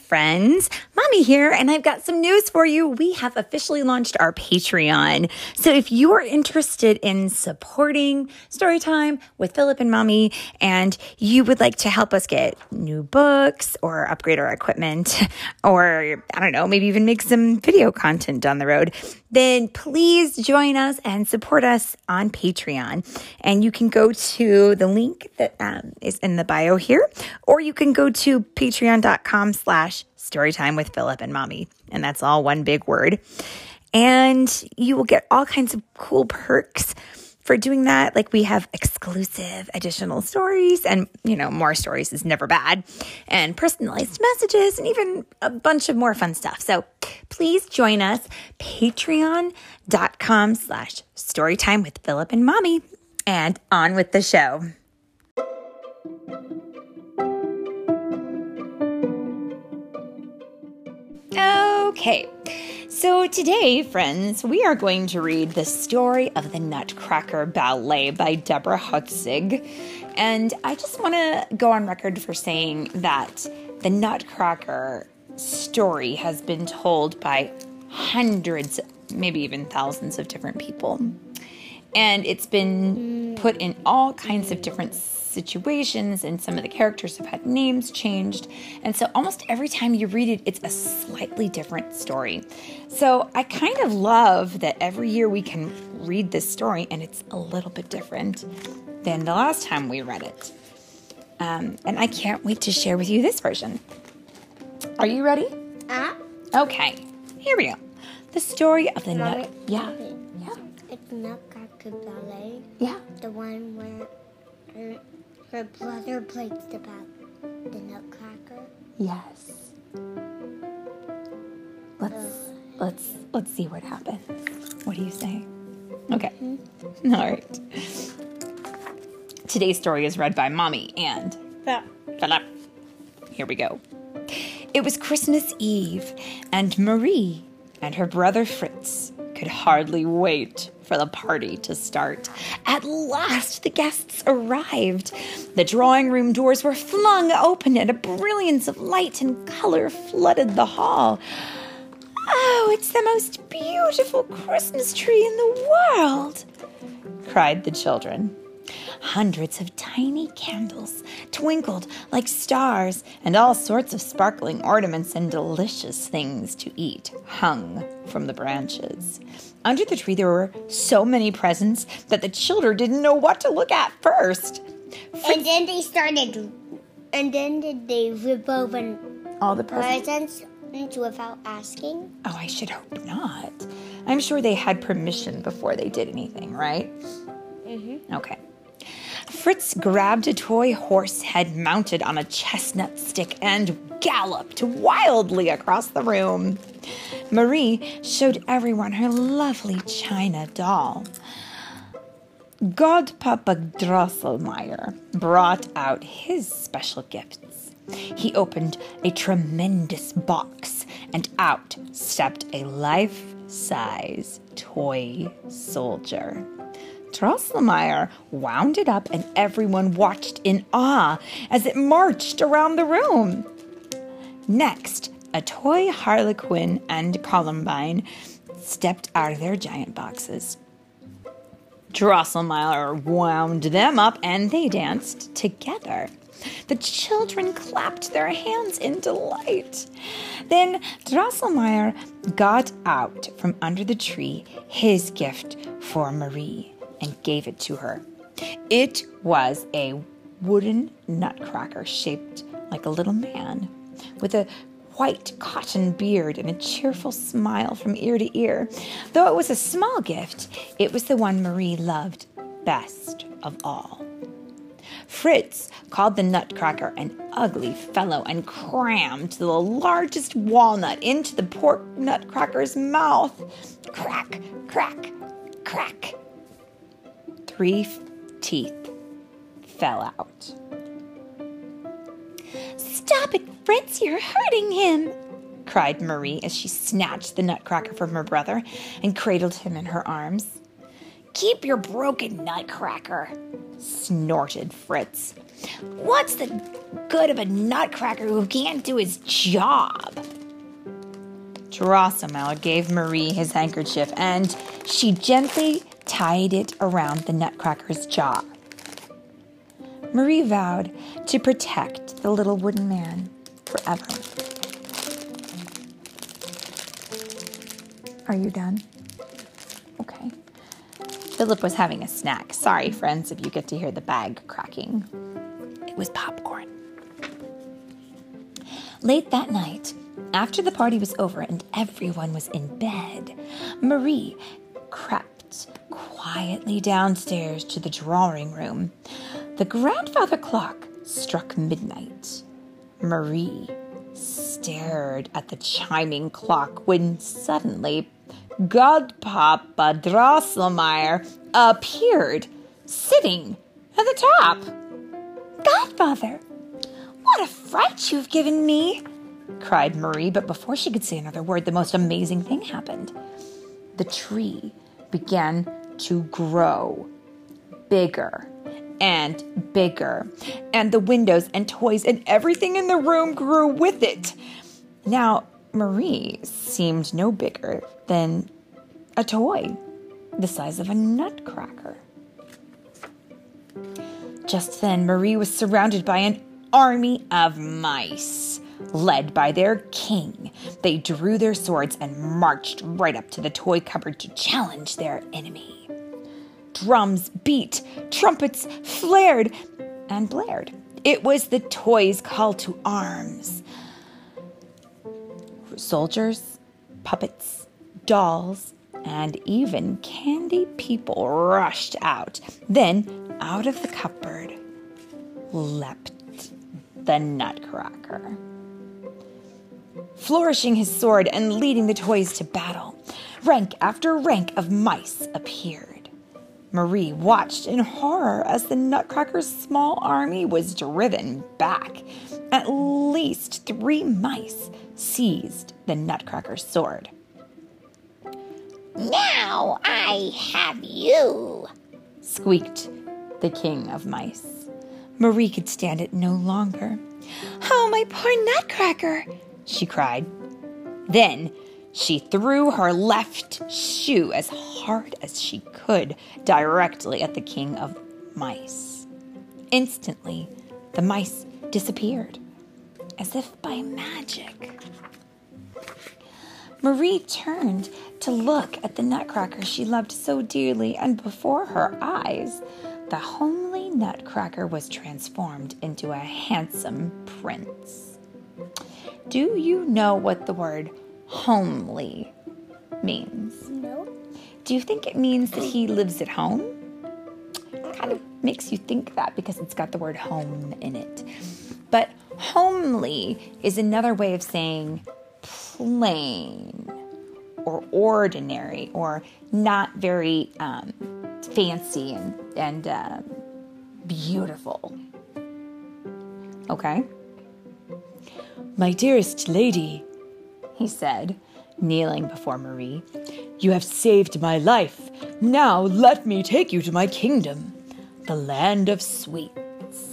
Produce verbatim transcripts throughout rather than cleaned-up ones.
friends. Mommy here, and I've got some news for you. We have officially launched our Patreon. So if you are interested in supporting Storytime with Philip and Mommy, and you would like to help us get new books or upgrade our equipment, or I don't know, maybe even make some video content down the road, then please join us and support us on Patreon. And you can go to the link that um, is in the bio here, or you can go to patreon.com slash storytime with Philip and Mommy. And that's all one big word. And you will get all kinds of cool perks for doing that. Like we have exclusive additional stories, and, you know, more stories is never bad, and personalized messages, and even a bunch of more fun stuff. So please join us, patreon.com slash storytime with Philip and Mommy, and on with the show. Okay, so today, friends, we are going to read The Story of the Nutcracker Ballet by Deborah Hutzig. And I just want to go on record for saying that the Nutcracker story has been told by hundreds, maybe even thousands of different people. And it's been put in all kinds of different situations, and some of the characters have had names changed. And so almost every time you read it, it's a slightly different story. So I kind of love that every year we can read this story and it's a little bit different than the last time we read it. Um, and I can't wait to share with you this version. Are you ready? Uh, Okay, here we go. The story of the Mommy, nut. Yeah, Mommy, yeah, It's Nutcracker Ballet, yeah. the one where her, her brother plays the, ba- the Nutcracker. Yes. Let's let's let's see what happens. What do you say? Okay. All right. Today's story is read by Mommy and Philip. Here we go. It was Christmas Eve, and Marie and her brother Fritz could hardly wait for the party to start. At last, the guests arrived. The drawing room doors were flung open, and a brilliance of light and color flooded the hall. "Oh, it's the most beautiful Christmas tree in the world!" cried the children. Hundreds of tiny candles twinkled like stars, and all sorts of sparkling ornaments and delicious things to eat hung from the branches. Under the tree there were so many presents that the children didn't know what to look at first. Fritz, And then they started, and then did they rip open all the presents. presents without asking? Oh, I should hope not. I'm sure they had permission before they did anything, right? Mm-hmm. Okay. Fritz grabbed a toy horse head mounted on a chestnut stick and galloped wildly across the room. Marie showed everyone her lovely china doll. Godpapa Drosselmeyer brought out his special gifts. He opened a tremendous box, and out stepped a life-size toy soldier. Drosselmeyer wound it up, and everyone watched in awe as it marched around the room. Next, a toy Harlequin and Columbine stepped out of their giant boxes. Drosselmeyer wound them up, and they danced together. The children clapped their hands in delight. Then Drosselmeyer got out from under the tree his gift for Marie and gave it to her. It was a wooden nutcracker shaped like a little man, with a white cotton beard and a cheerful smile from ear to ear. Though it was a small gift, it was the one Marie loved best of all. Fritz called the nutcracker an ugly fellow and crammed the largest walnut into the poor nutcracker's mouth. Crack, crack, crack. Three f- teeth fell out. "Stop it, Fritz, you're hurting him," cried Marie as she snatched the nutcracker from her brother and cradled him in her arms. "Keep your broken nutcracker," snorted Fritz. What's the good of a nutcracker who can't do his job? Geronimo gave Marie his handkerchief, and she gently tied it around the nutcracker's jaw. Marie vowed to protect the little wooden man forever. Are you done? Okay. Philip was having a snack. Sorry, friends, if you get to hear the bag cracking. It was popcorn. Late that night, after the party was over and everyone was in bed, Marie crept quietly downstairs to the drawing room. The grandfather clock struck midnight. Marie stared at the chiming clock when suddenly Godpapa Drosselmeyer appeared, sitting at the top. "Godfather, what a fright you've given me!" cried Marie, but before she could say another word, the most amazing thing happened. The tree began to grow bigger and bigger, and the windows and toys and everything in the room grew with it. Now, Marie seemed no bigger than a toy the size of a nutcracker. Just then, Marie was surrounded by an army of mice, led by their king. They drew their swords and marched right up to the toy cupboard to challenge their enemy. Drums beat, trumpets flared and blared. It was the toys' call to arms. Soldiers, puppets, dolls, and even candy people rushed out. Then, out of the cupboard, leapt the Nutcracker. Flourishing his sword and leading the toys to battle, rank after rank of mice appeared. Marie watched in horror as the Nutcracker's small army was driven back. At least three mice seized the Nutcracker's sword. "Now I have you," squeaked the king of mice. Marie could stand it no longer. "Oh, my poor Nutcracker," she cried. Then she threw her left shoe as hard as she could directly at the king of mice. Instantly, the mice disappeared, as if by magic. Marie turned to look at the Nutcracker she loved so dearly, and before her eyes, the homely Nutcracker was transformed into a handsome prince. Do you know what the word homely means? No. Do you think it means that he lives at home? It kind of makes you think that because it's got the word home in it. But homely is another way of saying plain or ordinary or not very um, fancy and, and uh, beautiful. Okay? "My dearest lady," he said, kneeling before Marie, "you have saved my life. Now let me take you to my kingdom, the land of sweets."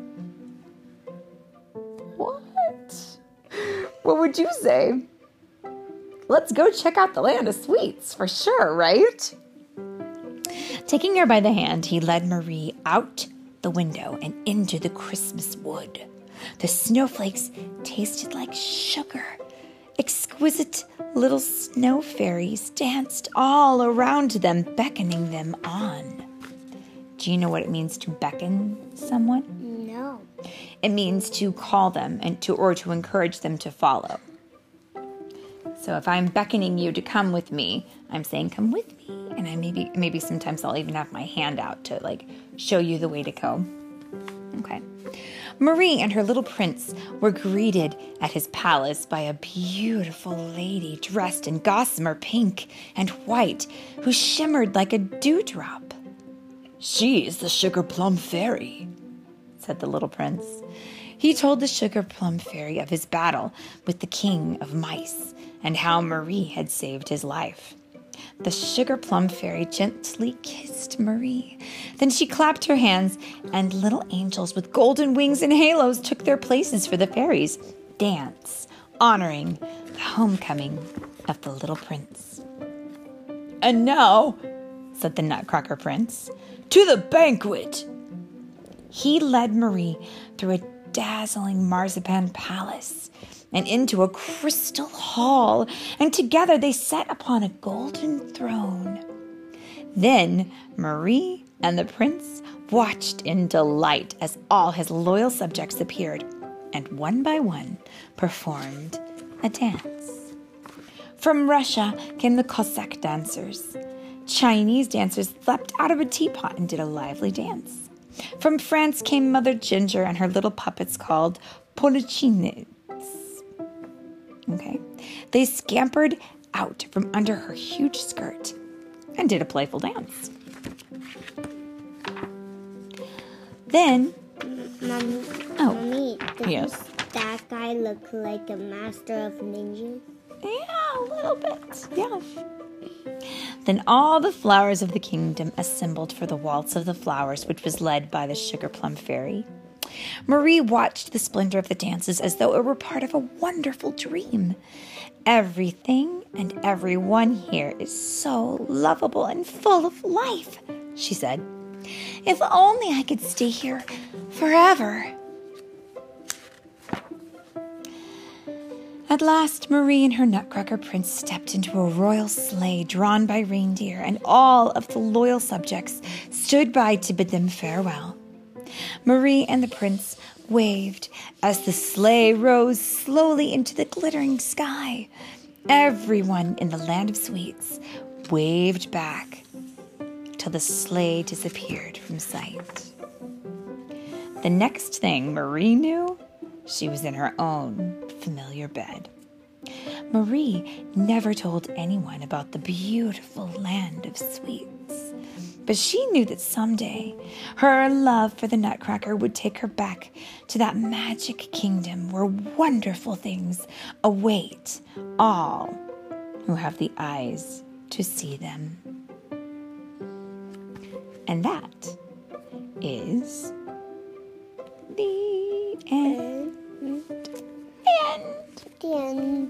What? What would you say? Let's go check out the land of sweets for sure, right? Taking her by the hand, he led Marie out the window and into the Christmas wood. The snowflakes tasted like sugar. Exquisite little snow fairies danced all around them, beckoning them on. Do you know what it means to beckon someone? No. It means to call them and to or to encourage them to follow. So if I'm beckoning you to come with me, I'm saying come with me, and I maybe maybe sometimes I'll even have my hand out to like show you the way to go. Okay. Marie and her little prince were greeted at his palace by a beautiful lady dressed in gossamer pink and white who shimmered like a dewdrop. "She is the Sugar Plum Fairy," said the little prince. He told the Sugar Plum Fairy of his battle with the king of mice and how Marie had saved his life. The Sugar Plum Fairy gently kissed Marie. Then she clapped her hands, and little angels with golden wings and halos took their places for the fairies' dance, honoring the homecoming of the little prince. "And now," said the Nutcracker Prince, "to the banquet." He led Marie through a dazzling marzipan palace and into a crystal hall, and together they sat upon a golden throne. Then Marie and the prince watched in delight as all his loyal subjects appeared, and one by one performed a dance. From Russia came the Cossack dancers. Chinese dancers leapt out of a teapot and did a lively dance. From France came Mother Ginger and her little puppets called Polichines. Okay. They scampered out from under her huge skirt and did a playful dance. Then, Mommy, oh, Mommy, does yes. that guy look like a master of ninjas? Yeah, a little bit. Yeah. Then all the flowers of the kingdom assembled for the Waltz of the Flowers, which was led by the Sugar Plum Fairy. Marie watched the splendor of the dances as though it were part of a wonderful dream. "Everything and everyone here is so lovable and full of life," she said. "If only I could stay here forever." At last, Marie and her Nutcracker Prince stepped into a royal sleigh drawn by reindeer, and all of the loyal subjects stood by to bid them farewell. Marie and the prince waved as the sleigh rose slowly into the glittering sky. Everyone in the land of sweets waved back till the sleigh disappeared from sight. The next thing Marie knew, she was in her own familiar bed. Marie never told anyone about the beautiful land of sweets, but she knew that someday her love for the Nutcracker would take her back to that magic kingdom where wonderful things await all who have the eyes to see them. And that is the end. The end. The end.